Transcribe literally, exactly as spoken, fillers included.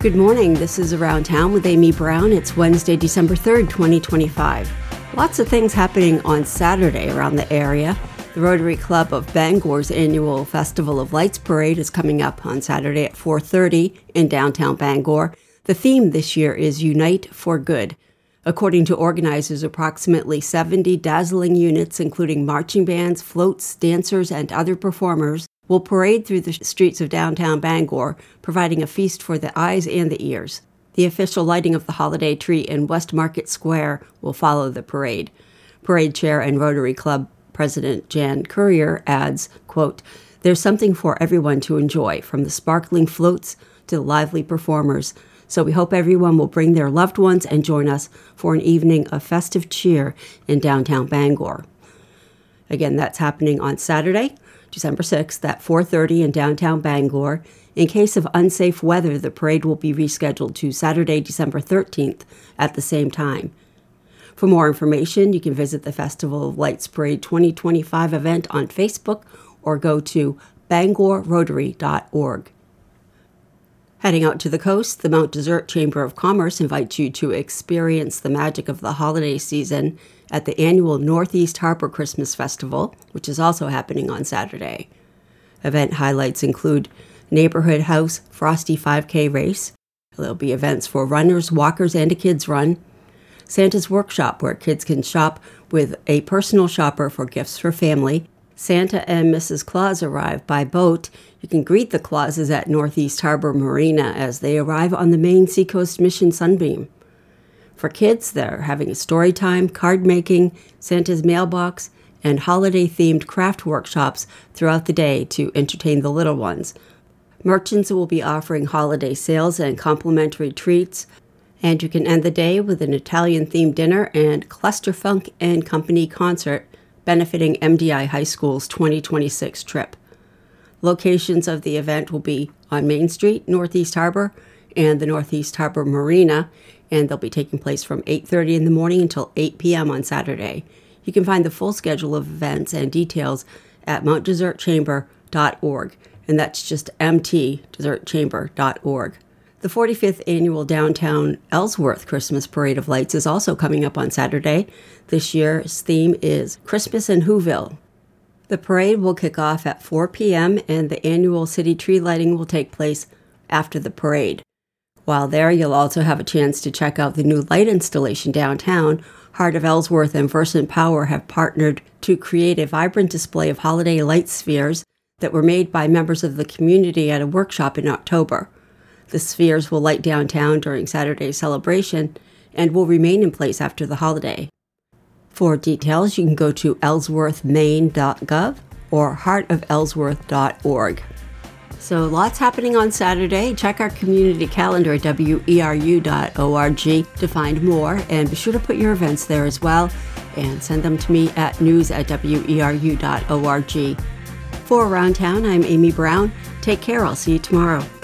Good morning, this is Around Town with Amy Brown. It's Wednesday, December third, twenty twenty-five. Lots of things happening on Saturday around the area. The Rotary Club of Bangor's annual Festival of Lights Parade is coming up on Saturday at four thirty in downtown Bangor. The theme this year is Unite for Good. According to organizers, approximately seventy dazzling units, including marching bands, floats, dancers, and other performers, will parade through the streets of downtown Bangor, providing a feast for the eyes and the ears. The official lighting of the holiday tree in West Market Square will follow the parade. Parade Chair and Rotary Club President Jan Currier adds, quote, "There's something for everyone to enjoy, from the sparkling floats to the lively performers. So we hope everyone will bring their loved ones and join us for an evening of festive cheer in downtown Bangor." Again, that's happening on Saturday, December sixth at four thirty in downtown Bangor. In case of unsafe weather, the parade will be rescheduled to Saturday, December thirteenth at the same time. For more information, you can visit the Festival of Lights Parade twenty twenty-five event on Facebook or go to bangor rotary dot org. Heading out to the coast, the Mount Desert Chamber of Commerce invites you to experience the magic of the holiday season at the annual Northeast Harbor Christmas Festival, which is also happening on Saturday. Event highlights include Neighborhood House Frosty five K Race. There'll be events for runners, walkers, and a kids run. Santa's Workshop, where kids can shop with a personal shopper for gifts for family. Santa and Missus Claus arrive by boat. You can greet the Clauses at Northeast Harbor Marina as they arrive on the main Seacoast Mission Sunbeam. For kids, they're having a story time, card making, Santa's mailbox, and holiday-themed craft workshops throughout the day to entertain the little ones. Merchants will be offering holiday sales and complimentary treats, and you can end the day with an Italian-themed dinner and Cluster Funk and Company concert benefiting M D I High School's twenty twenty-six trip. Locations of the event will be on Main Street, Northeast Harbor, and the Northeast Harbor Marina, and they'll be taking place from eight thirty in the morning until eight p.m. on Saturday. You can find the full schedule of events and details at mount desert chamber dot org, and that's just m t desert chamber dot org. The forty-fifth Annual Downtown Ellsworth Christmas Parade of Lights is also coming up on Saturday. This year's theme is Christmas in Whoville. The parade will kick off at four p.m., and the annual city tree lighting will take place after the parade. While there, you'll also have a chance to check out the new light installation downtown. Heart of Ellsworth and Versant Power have partnered to create a vibrant display of holiday light spheres that were made by members of the community at a workshop in October. The spheres will light downtown during Saturday's celebration and will remain in place after the holiday. For details, you can go to ellsworth maine dot gov or heart of ellsworth dot org. So lots happening on Saturday. Check our community calendar at w e r u dot org to find more, and be sure to put your events there as well and send them to me at news at w e r u dot org. For Around Town, I'm Amy Brown. Take care. I'll see you tomorrow.